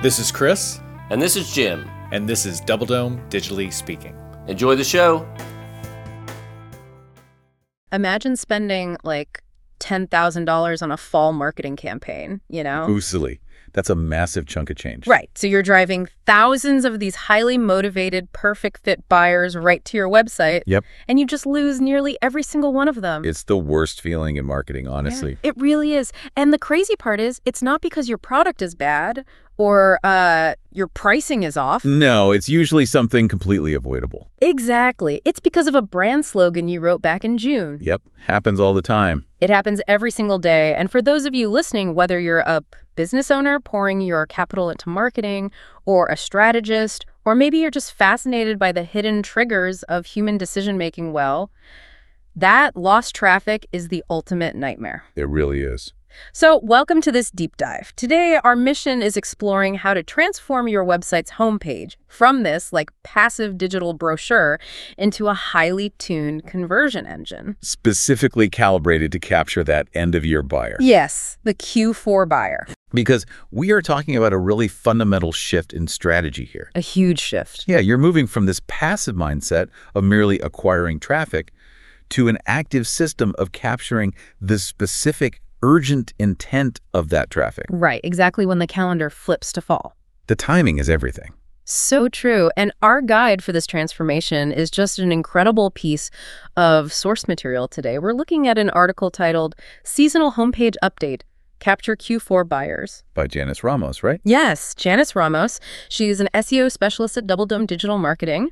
This is Chris. And this is Jim. And this is Double Dome Digitally Speaking. Enjoy the show. Imagine spending like $10,000 on a fall marketing campaign, you know? Ooh, silly. That's a massive chunk of change. Right. So you're driving thousands of these highly motivated, perfect fit buyers right to your website. Yep. And you just lose nearly every single one of them. It's the worst feeling in marketing, honestly. Yeah, it really is. And the crazy part is, it's not because your product is bad or your pricing is off. No, it's usually something completely avoidable. Exactly. It's because of a brand slogan you wrote back in June. Yep. Happens all the time. It happens every single day. And for those of you listening, whether you're a business owner pouring your capital into marketing, or a strategist, or maybe you're just fascinated by the hidden triggers of human decision-making, well, that lost traffic is the ultimate nightmare. It really is. So welcome to this deep dive. Today, our mission is exploring how to transform your website's homepage from this passive digital brochure into a highly tuned conversion engine. Specifically calibrated to capture that end-of-year buyer. Yes, the Q4 buyer. Because we are talking about a really fundamental shift in strategy here. A huge shift. Yeah, you're moving from this passive mindset of merely acquiring traffic to an active system of capturing the specific urgent intent of that traffic. Right, exactly when the calendar flips to fall. The timing is everything. So true. And our guide for this transformation is just an incredible piece of source material today. We're looking at an article titled Seasonal Homepage Update, Capture Q4 Buyers. By Janice Ramos, right? Yes, Janice Ramos. She's an SEO specialist at Double Dome Digital Marketing.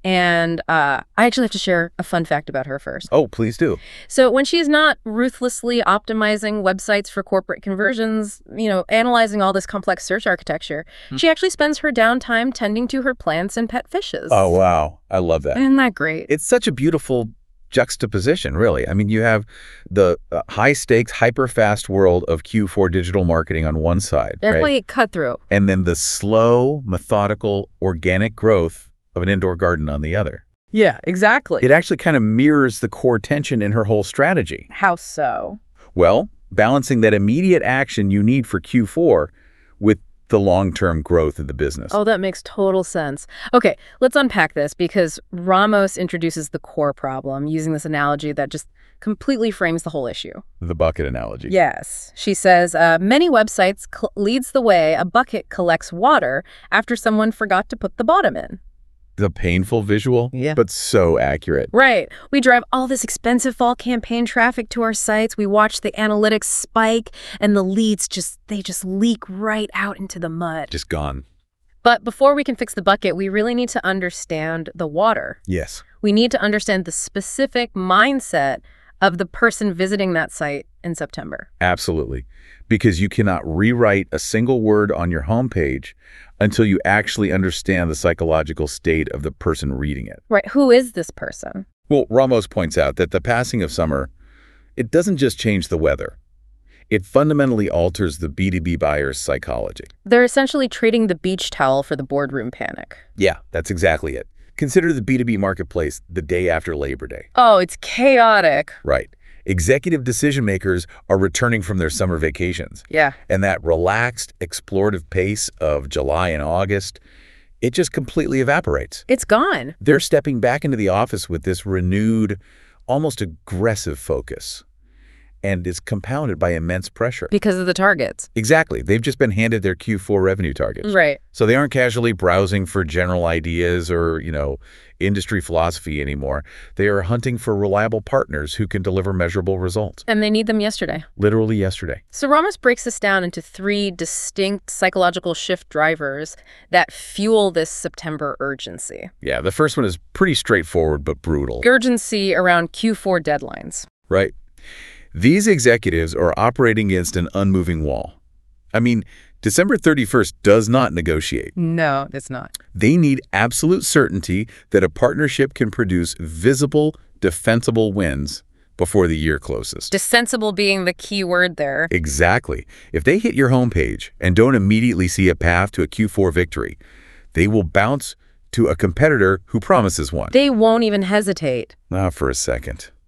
And I actually have to share a fun fact about her first. Oh, please do. So when she's not ruthlessly optimizing websites for corporate conversions, analyzing all this complex search architecture, she actually spends her downtime tending to her plants and pet fishes. Oh, wow. I love that. Isn't that great? It's such a beautiful juxtaposition, really. I mean, you have the high-stakes, hyper-fast world of Q4 digital marketing on one side, Definitely right? cutthroat. And then the slow, methodical, organic growth of an indoor garden on the other. Yeah, exactly. It actually kind of mirrors the core tension in her whole strategy. How so? Well, balancing that immediate action you need for Q4 with the long-term growth of the business. Oh, that makes total sense. Okay, let's unpack this because Ramos introduces the core problem using this analogy that just completely frames the whole issue. The bucket analogy. Yes. She says, many websites leads the way a bucket collects water after someone forgot to put the bottom in. The painful visual, but so accurate. Right. We drive all this expensive fall campaign traffic to our sites. We watch the analytics spike and the leads they just leak right out into the mud. Just gone. But before we can fix the bucket, we really need to understand the water. Yes. We need to understand the specific mindset of the person visiting that site in September. Absolutely. Because you cannot rewrite a single word on your homepage until you actually understand the psychological state of the person reading it. Right. Who is this person? Well, Ramos points out that the passing of summer, it doesn't just change the weather. It fundamentally alters the B2B buyer's psychology. They're essentially trading the beach towel for the boardroom panic. Yeah, that's exactly it. Consider the B2B marketplace the day after Labor Day. Oh, it's chaotic. Right. Executive decision makers are returning from their summer vacations. Yeah. And that relaxed, explorative pace of July and August, it just completely evaporates. It's gone. They're stepping back into the office with this renewed, almost aggressive focus. And is compounded by immense pressure. Because of the targets. Exactly. They've just been handed their Q4 revenue targets. Right. So they aren't casually browsing for general ideas or, industry philosophy anymore. They are hunting for reliable partners who can deliver measurable results. And they need them yesterday. Literally yesterday. So Ramos breaks this down into 3 distinct psychological shift drivers that fuel this September urgency. Yeah, the first one is pretty straightforward but brutal. Urgency around Q4 deadlines. Right. These executives are operating against an unmoving wall. I mean, December 31st does not negotiate. No, it's not. They need absolute certainty that a partnership can produce visible, defensible wins before the year closes. Defensible being the key word there. Exactly. If they hit your homepage and don't immediately see a path to a Q4 victory, they will bounce to a competitor who promises one. They won't even hesitate. Now, for a second.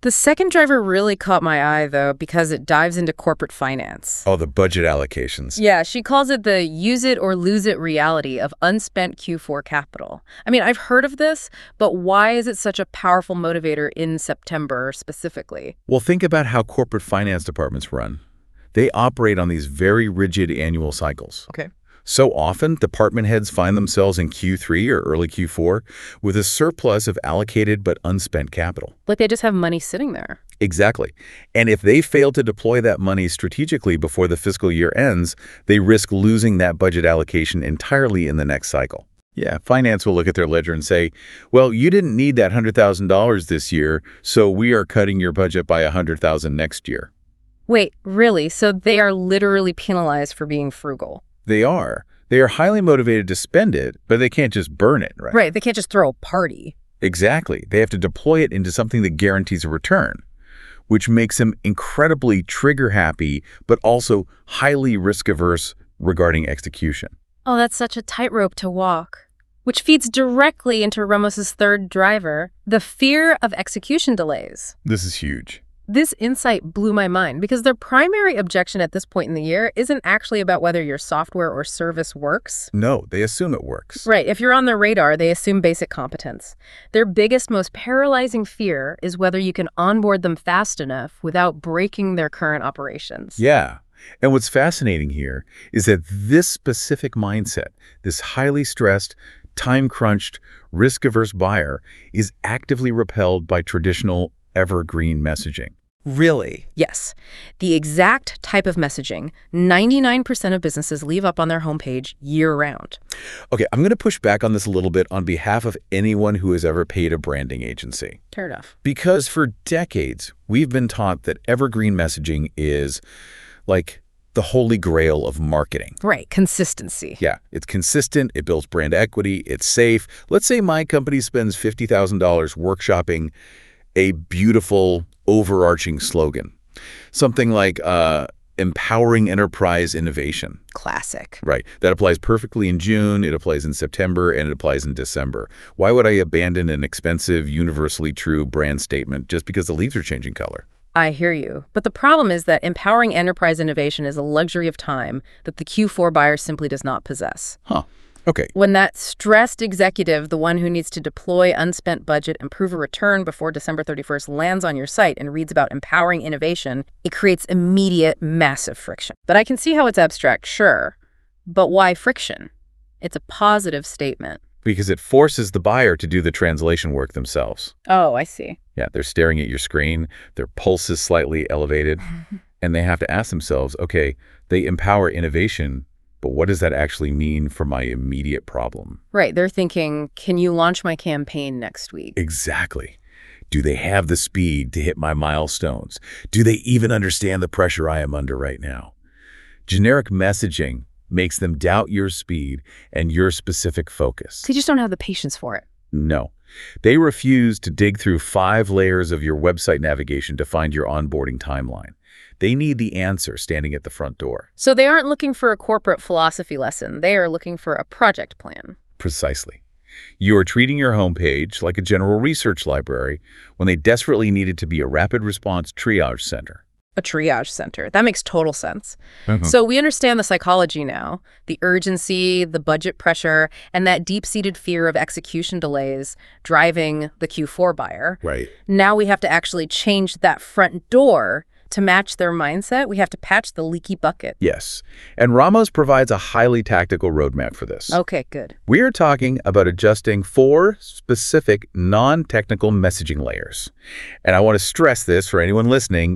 The second driver really caught my eye, though, because it dives into corporate finance. Oh, the budget allocations. Yeah, she calls it the use it or lose it reality of unspent Q4 capital. I mean, I've heard of this, but why is it such a powerful motivator in September specifically? Well, think about how corporate finance departments run. They operate on these very rigid annual cycles. Okay. So often, department heads find themselves in Q3 or early Q4 with a surplus of allocated but unspent capital. Like they just have money sitting there. Exactly. And if they fail to deploy that money strategically before the fiscal year ends, they risk losing that budget allocation entirely in the next cycle. Yeah, finance will look at their ledger and say, well, you didn't need that $100,000 this year, so we are cutting your budget by $100,000 next year. Wait, really? So they are literally penalized for being frugal? They are. They are highly motivated to spend it, but they can't just burn it, right? Right, they can't just throw a party. Exactly. They have to deploy it into something that guarantees a return, which makes them incredibly trigger-happy, but also highly risk-averse regarding execution. Oh, that's such a tightrope to walk. Which feeds directly into Ramos's third driver, the fear of execution delays. This is huge. This insight blew my mind because their primary objection at this point in the year isn't actually about whether your software or service works. No, they assume it works. Right. If you're on their radar, they assume basic competence. Their biggest, most paralyzing fear is whether you can onboard them fast enough without breaking their current operations. Yeah. And what's fascinating here is that this specific mindset, this highly stressed, time-crunched, risk-averse buyer, is actively repelled by traditional evergreen messaging. Really? Yes. The exact type of messaging 99% of businesses leave up on their homepage year-round. Okay, I'm going to push back on this a little bit on behalf of anyone who has ever paid a branding agency. Fair enough. Because for decades, we've been taught that evergreen messaging is like the holy grail of marketing. Right. Consistency. Yeah, it's consistent, it builds brand equity, it's safe. Let's say my company spends $50,000 workshopping a beautiful, overarching slogan. Something like empowering enterprise innovation. Classic. Right. That applies perfectly in June, it applies in September, and it applies in December. Why would I abandon an expensive, universally true brand statement just because the leaves are changing color? I hear you. But the problem is that empowering enterprise innovation is a luxury of time that the Q4 buyer simply does not possess. Huh. Okay. When that stressed executive, the one who needs to deploy unspent budget and prove a return before December 31st, lands on your site and reads about empowering innovation, it creates immediate, massive friction. But I can see how it's abstract, sure. But why friction? It's a positive statement. Because it forces the buyer to do the translation work themselves. Oh, I see. Yeah, they're staring at your screen, their pulse is slightly elevated, and they have to ask themselves, okay, they empower innovation, but what does that actually mean for my immediate problem? Right. They're thinking, can you launch my campaign next week? Exactly. Do they have the speed to hit my milestones? Do they even understand the pressure I am under right now? Generic messaging makes them doubt your speed and your specific focus. They just don't have the patience for it. No. They refuse to dig through 5 layers of your website navigation to find your onboarding timeline. They need the answer standing at the front door. So they aren't looking for a corporate philosophy lesson. They are looking for a project plan. Precisely. You are treating your homepage like a general research library when they desperately need it to be a rapid response triage center. A triage center. That makes total sense. So we understand the psychology now, the urgency, the budget pressure, and that deep-seated fear of execution delays driving the Q4 buyer. Right. Now we have to actually change that front door to match their mindset. We have to patch the leaky bucket. Yes. And Ramos provides a highly tactical roadmap for this. Okay, good. We are talking about adjusting 4 specific non-technical messaging layers. And I want to stress this for anyone listening.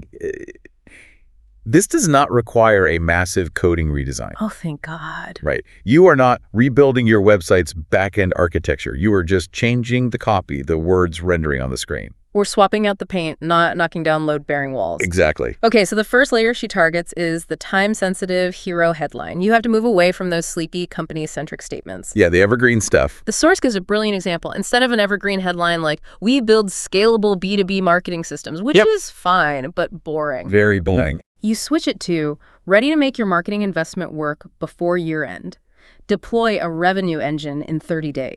This does not require a massive coding redesign. Oh, thank God. Right. You are not rebuilding your website's back-end architecture. You are just changing the copy, the words rendering on the screen. We're swapping out the paint, not knocking down load-bearing walls. Exactly. Okay, so the first layer she targets is the time-sensitive hero headline. You have to move away from those sleepy, company-centric statements. Yeah, the evergreen stuff. The source gives a brilliant example. Instead of an evergreen headline like, we build scalable B2B marketing systems, which is fine, but boring. Very boring. You switch it to, ready to make your marketing investment work before year-end. Deploy a revenue engine in 30 days.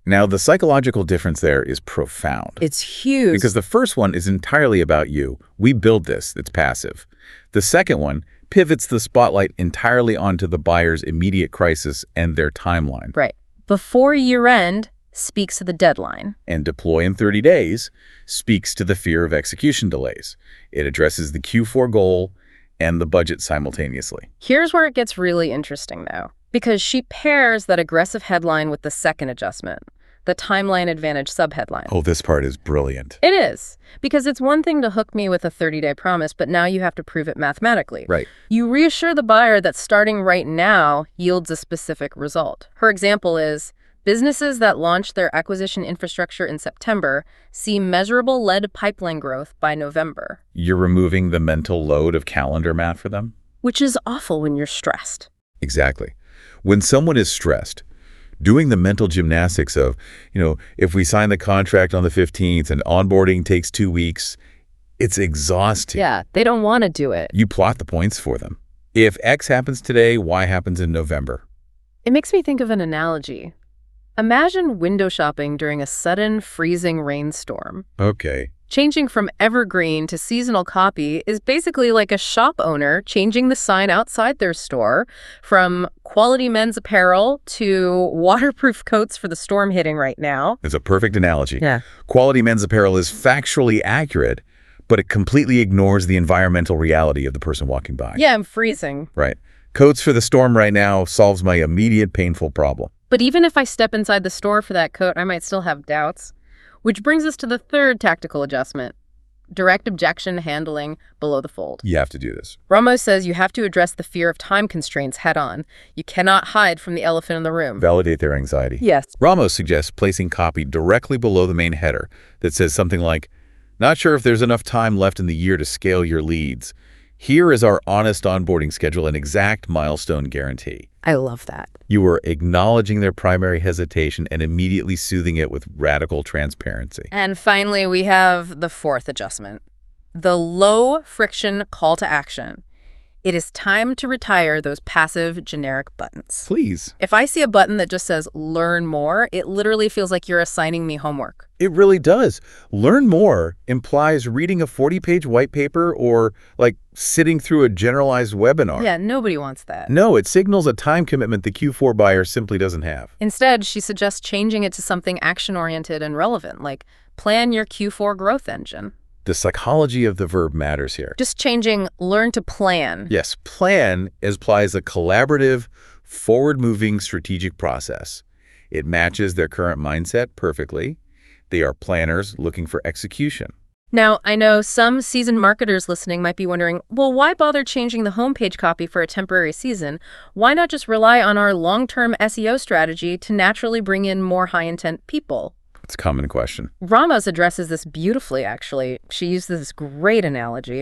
Now, the psychological difference there is profound. It's huge. Because the first one is entirely about you. We build this. It's passive. The second one pivots the spotlight entirely onto the buyer's immediate crisis and their timeline. Right. Before year-end speaks to the deadline. And deploy in 30 days speaks to the fear of execution delays. It addresses the Q4 goal and the budget simultaneously. Here's where it gets really interesting, though, because she pairs that aggressive headline with the second adjustment, the timeline advantage subheadline. Oh, this part is brilliant. It is, because it's one thing to hook me with a 30-day promise, but now you have to prove it mathematically. Right. You reassure the buyer that starting right now yields a specific result. Her example is, businesses that launch their acquisition infrastructure in September see measurable lead pipeline growth by November. You're removing the mental load of calendar math for them? Which is awful when you're stressed. Exactly. When someone is stressed, doing the mental gymnastics of, if we sign the contract on the 15th and onboarding takes 2 weeks, it's exhausting. Yeah, they don't want to do it. You plot the points for them. If X happens today, Y happens in November. It makes me think of an analogy. Imagine window shopping during a sudden freezing rainstorm. Okay. Changing from evergreen to seasonal copy is basically like a shop owner changing the sign outside their store from quality men's apparel to waterproof coats for the storm hitting right now. It's a perfect analogy. Yeah. Quality men's apparel is factually accurate, but it completely ignores the environmental reality of the person walking by. Yeah, I'm freezing. Right. Coats for the storm right now solves my immediate painful problem. But even if I step inside the store for that coat, I might still have doubts. Which brings us to the third tactical adjustment, direct objection handling below the fold. You have to do this. Ramos says you have to address the fear of time constraints head on. You cannot hide from the elephant in the room. Validate their anxiety. Yes. Ramos suggests placing copy directly below the main header that says something like, "Not sure if there's enough time left in the year to scale your leads. Here is our honest onboarding schedule and exact milestone guarantee." I love that. You are acknowledging their primary hesitation and immediately soothing it with radical transparency. And finally, we have the fourth adjustment, the low friction call to action. It is time to retire those passive generic buttons. Please. If I see a button that just says learn more, it literally feels like you're assigning me homework. It really does. Learn more implies reading a 40-page white paper or sitting through a generalized webinar. Yeah, nobody wants that. No, it signals a time commitment the Q4 buyer simply doesn't have. Instead, she suggests changing it to something action-oriented and relevant, like plan your Q4 growth engine. The psychology of the verb matters here. Just changing learn to plan. Yes, plan implies a collaborative, forward-moving strategic process. It matches their current mindset perfectly. They are planners looking for execution. Now, I know some seasoned marketers listening might be wondering, well, why bother changing the homepage copy for a temporary season? Why not just rely on our long-term SEO strategy to naturally bring in more high-intent people? It's a common question. Ramos addresses this beautifully, actually. She used this great analogy.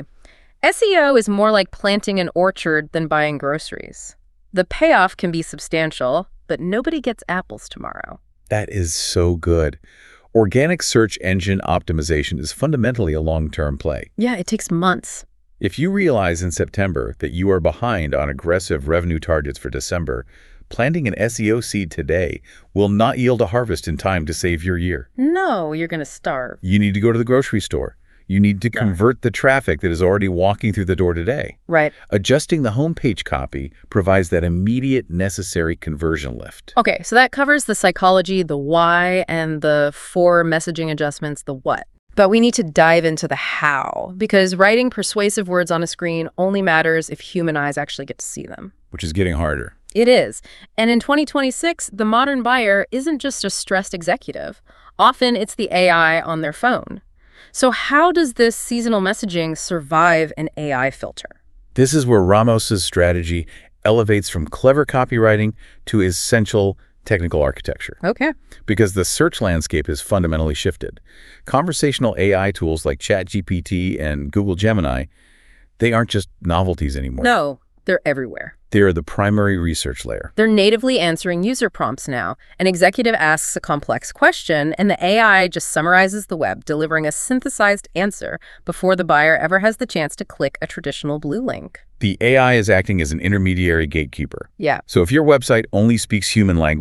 SEO is more like planting an orchard than buying groceries. The payoff can be substantial, but nobody gets apples tomorrow. That is so good. Organic search engine optimization is fundamentally a long-term play. Yeah, it takes months. If you realize in September that you are behind on aggressive revenue targets for December, planting an SEO seed today will not yield a harvest in time to save your year. No, you're going to starve. You need to go to the grocery store. You need to convert the traffic that is already walking through the door today. Right. Adjusting the homepage copy provides that immediate necessary conversion lift. Okay, so that covers the psychology, the why, and the 4 messaging adjustments, the what. But we need to dive into the how, because writing persuasive words on a screen only matters if human eyes actually get to see them. Which is getting harder. It is. And in 2026, the modern buyer isn't just a stressed executive. Often it's the AI on their phone. So how does this seasonal messaging survive an AI filter? This is where Ramos's strategy elevates from clever copywriting to essential technical architecture. Okay. Because the search landscape has fundamentally shifted. Conversational AI tools like ChatGPT and Google Gemini, they aren't just novelties anymore. No, they're everywhere. They are the primary research layer. They're natively answering user prompts now. An executive asks a complex question, and the AI just summarizes the web, delivering a synthesized answer before the buyer ever has the chance to click a traditional blue link. The AI is acting as an intermediary gatekeeper. Yeah. So if your website only speaks human language,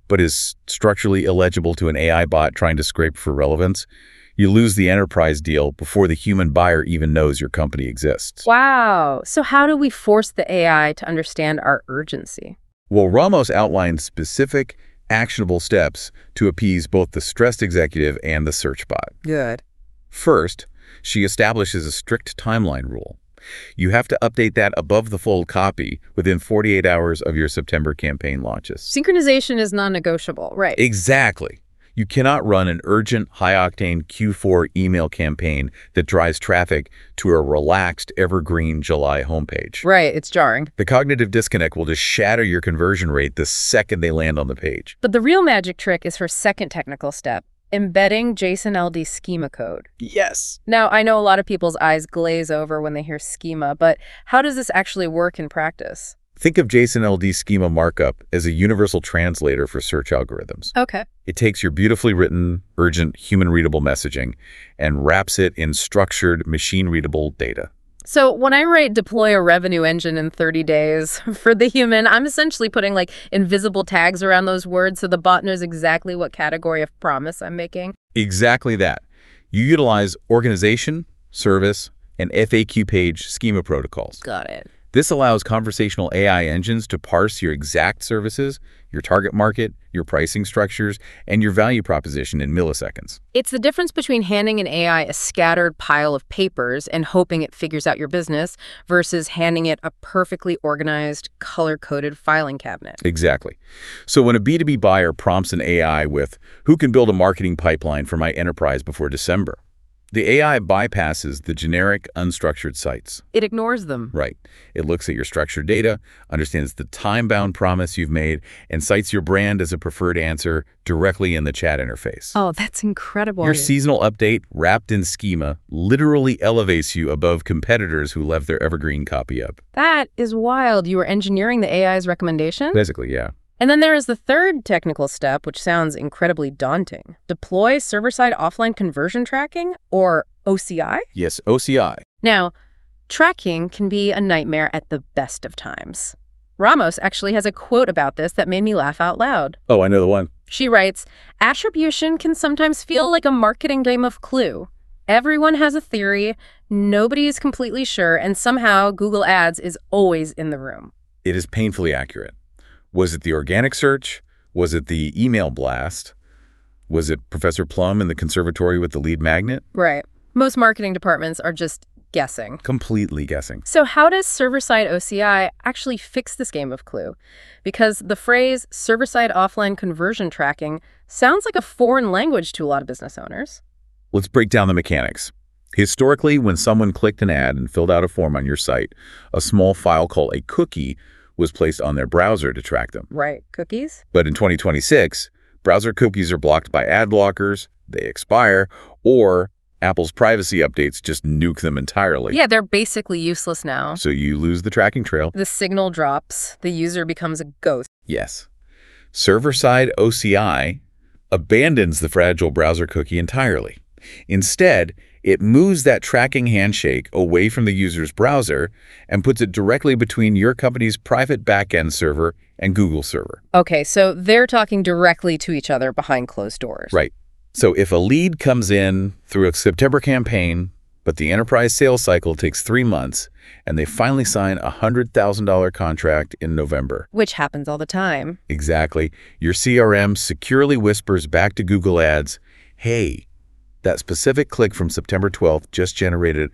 but is structurally illegible to an AI bot trying to scrape for relevance, you lose the enterprise deal before the human buyer even knows your company exists. Wow. So how do we force the AI to understand our urgency? Well, Ramos outlined specific, actionable steps to appease both the stressed executive and the search bot. Good. First, she establishes a strict timeline rule. You have to update that above the fold copy within 48 hours of your September campaign launches. Synchronization is non-negotiable, right? Exactly. You cannot run an urgent, high-octane Q4 email campaign that drives traffic to a relaxed, evergreen July homepage. Right, it's jarring. The cognitive disconnect will just shatter your conversion rate the second they land on the page. But the real magic trick is her second technical step, embedding JSON-LD schema code. Yes. Now, I know a lot of people's eyes glaze over when they hear schema, but how does this actually work in practice? Think of JSON-LD schema markup as a universal translator for search algorithms. Okay. It takes your beautifully written, urgent, human-readable messaging and wraps it in structured, machine-readable data. So when I write deploy a revenue engine in 30 days for the human, I'm essentially putting like invisible tags around those words so the bot knows exactly what category of promise I'm making. Exactly that. You utilize organization, service, and FAQ page schema protocols. Got it. This allows conversational AI engines to parse your exact services, your target market, your pricing structures, and your value proposition in milliseconds. It's the difference between handing an AI a scattered pile of papers and hoping it figures out your business versus handing it a perfectly organized, color-coded filing cabinet. Exactly. So when a B2B buyer prompts an AI with, "Who can build a marketing pipeline for my enterprise before December?" the AI bypasses the generic, unstructured sites. It ignores them. Right. It looks at your structured data, understands the time-bound promise you've made, and cites your brand as a preferred answer directly in the chat interface. Oh, that's incredible. Your seasonal update, wrapped in schema, literally elevates you above competitors who left their evergreen copy up. That is wild. You were engineering the AI's recommendation? Basically, yeah. And then there is the third technical step, which sounds incredibly daunting. Deploy server-side offline conversion tracking, or OCI? Yes, OCI. Now, tracking can be a nightmare at the best of times. Ramos actually has a quote about this that made me laugh out loud. Oh, I know the one. She writes, "Attribution can sometimes feel like a marketing game of Clue. Everyone has a theory, nobody is completely sure, and somehow Google Ads is always in the room." It is painfully accurate. Was it the organic search? Was it the email blast? Was it Professor Plum in the conservatory with the lead magnet? Right. Most marketing departments are just guessing. Completely guessing. So how does server-side OCI actually fix this game of Clue? Because the phrase server-side offline conversion tracking sounds like a foreign language to a lot of business owners. Let's break down the mechanics. Historically, when someone clicked an ad and filled out a form on your site, a small file called a cookie was placed on their browser to track them. Right. Cookies? But in 2026, browser cookies are blocked by ad blockers, they expire, or Apple's privacy updates just nuke them entirely. Yeah, they're basically useless now. So you lose the tracking trail. The signal drops, the user becomes a ghost. Yes. Server-side OCI abandons the fragile browser cookie entirely. Instead, it moves that tracking handshake away from the user's browser and puts it directly between your company's private backend server and Google server. Okay, so they're talking directly to each other behind closed doors. Right. So if a lead comes in through a September campaign, but the enterprise sales cycle takes 3 months, and they finally sign a $100,000 contract in November. Which happens all the time. Exactly. Your CRM securely whispers back to Google Ads, "Hey, that specific click from September 12th just generated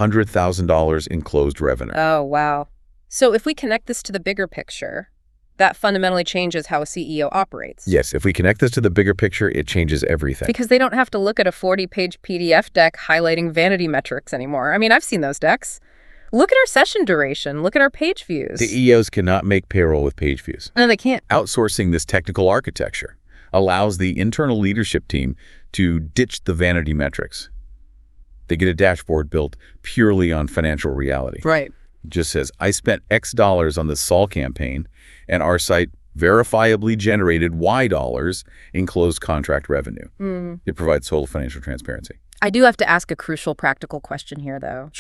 $100,000 in closed revenue." Oh, wow. So if we connect this to the bigger picture, that fundamentally changes how a CEO operates. Yes, if we connect this to the bigger picture, it changes everything. Because they don't have to look at a 40-page PDF deck highlighting vanity metrics anymore. I mean, I've seen those decks. Look at our session duration. Look at our page views. The EOs cannot make payroll with page views. No, they can't. Outsourcing this technical architecture allows the internal leadership team to ditch the vanity metrics. They get a dashboard built purely on financial reality. Right. It just says, "I spent X dollars on this Sol campaign, and our site verifiably generated Y dollars in closed contract revenue." It provides total financial transparency. I do have to ask a crucial practical question here, though. Sure.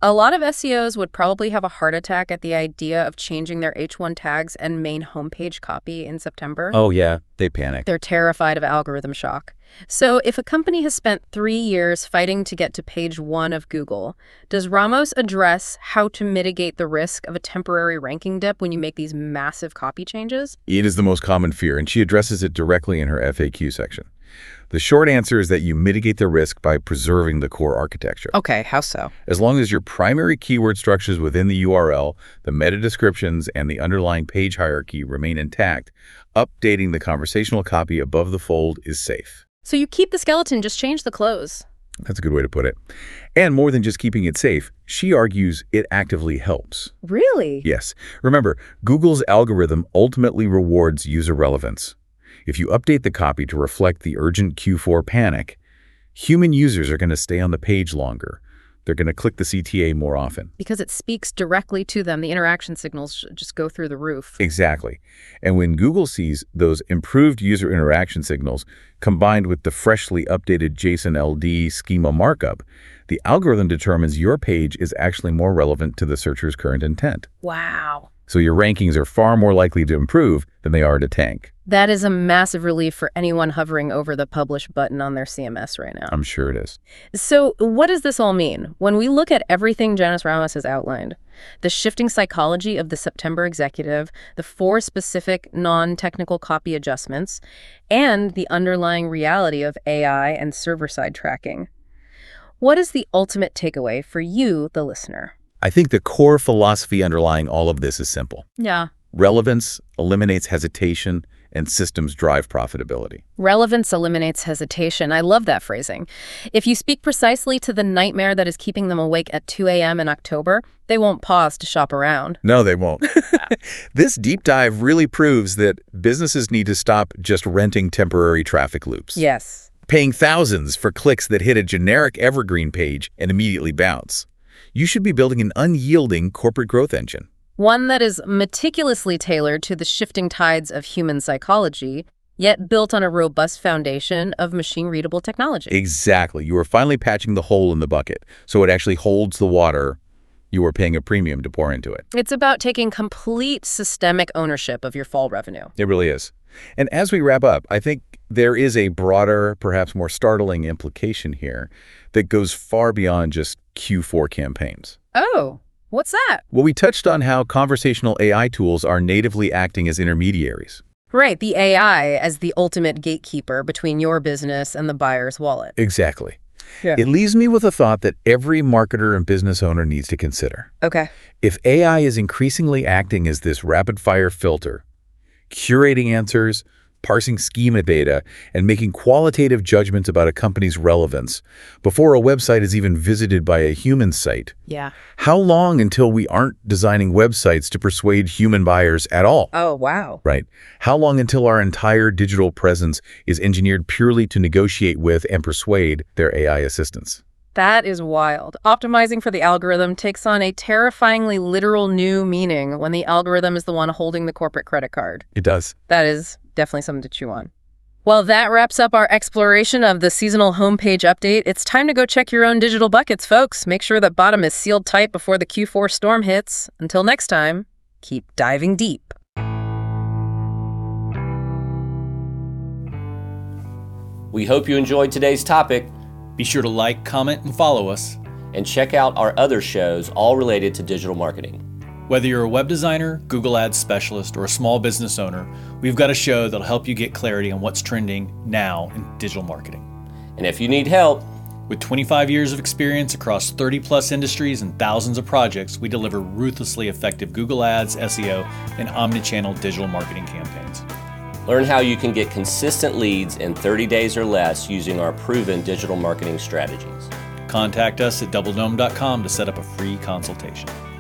A lot of SEOs would probably have a heart attack at the idea of changing their H1 tags and main homepage copy in September. Oh, yeah, they panic. They're terrified of algorithm shock. So if a company has spent 3 years fighting to get to page 1 of Google, does Ramos address how to mitigate the risk of a temporary ranking dip when you make these massive copy changes? It is the most common fear, and she addresses it directly in her FAQ section. The short answer is that you mitigate the risk by preserving the core architecture. Okay, how so? As long as your primary keyword structures within the URL, the meta descriptions, and the underlying page hierarchy remain intact, updating the conversational copy above the fold is safe. So you keep the skeleton, just change the clothes. That's a good way to put it. And more than just keeping it safe, she argues it actively helps. Really? Yes. Remember, Google's algorithm ultimately rewards user relevance. If you update the copy to reflect the urgent Q4 panic, human users are going to stay on the page longer. They're going to click the CTA more often. Because it speaks directly to them. The interaction signals just go through the roof. Exactly. And when Google sees those improved user interaction signals combined with the freshly updated JSON LD schema markup, the algorithm determines your page is actually more relevant to the searcher's current intent. Wow. So your rankings are far more likely to improve than they are to tank. That is a massive relief for anyone hovering over the publish button on their CMS right now. I'm sure it is. So what does this all mean? When we look at everything Janice Ramos has outlined, the shifting psychology of the September executive, the 4 specific non-technical copy adjustments, and the underlying reality of AI and server-side tracking, what is the ultimate takeaway for you, the listener? I think the core philosophy underlying all of this is simple. Yeah. Relevance eliminates hesitation, and systems drive profitability. Relevance eliminates hesitation. I love that phrasing. If you speak precisely to the nightmare that is keeping them awake at 2 a.m. in October, they won't pause to shop around. No, they won't. This deep dive really proves that businesses need to stop just renting temporary traffic loops. Yes. Paying thousands for clicks that hit a generic evergreen page and immediately bounce. You should be building an unyielding corporate growth engine. One that is meticulously tailored to the shifting tides of human psychology, yet built on a robust foundation of machine-readable technology. Exactly. You are finally patching the hole in the bucket, so it actually holds the water you are paying a premium to pour into it. It's about taking complete systemic ownership of your fall revenue. It really is. And as we wrap up, I think there is a broader, perhaps more startling implication here that goes far beyond just Q4 campaigns. Oh, what's that? Well, we touched on how conversational AI tools are natively acting as intermediaries. Right, the AI as the ultimate gatekeeper between your business and the buyer's wallet. Exactly. Yeah. It leaves me with a thought that every marketer and business owner needs to consider. Okay. If AI is increasingly acting as this rapid-fire filter, curating answers, parsing schema data, and making qualitative judgments about a company's relevance before a website is even visited by a human site, Yeah. how long until we aren't designing websites to persuade human buyers at all? Oh, wow. Right? How long until our entire digital presence is engineered purely to negotiate with and persuade their AI assistants? That is wild. Optimizing for the algorithm takes on a terrifyingly literal new meaning when the algorithm is the one holding the corporate credit card. It does. That is definitely something to chew on. Well, that wraps up our exploration of the seasonal homepage update. It's time to go check your own digital buckets, folks. Make sure that bottom is sealed tight before the Q4 storm hits. Until next time, keep diving deep. We hope you enjoyed today's topic, Be sure to like, comment, and follow us. and check out our other shows all related to digital marketing. Whether you're a web designer, Google Ads specialist, or a small business owner, we've got a show that'll help you get clarity on what's trending now in digital marketing. And if you need help, With 25 years of experience across 30-plus industries and thousands of projects, we deliver ruthlessly effective Google Ads, SEO, and omnichannel digital marketing campaigns. learn how you can get consistent leads in 30 days or less using our proven digital marketing strategies. Contact us at doubledome.com to set up a free consultation.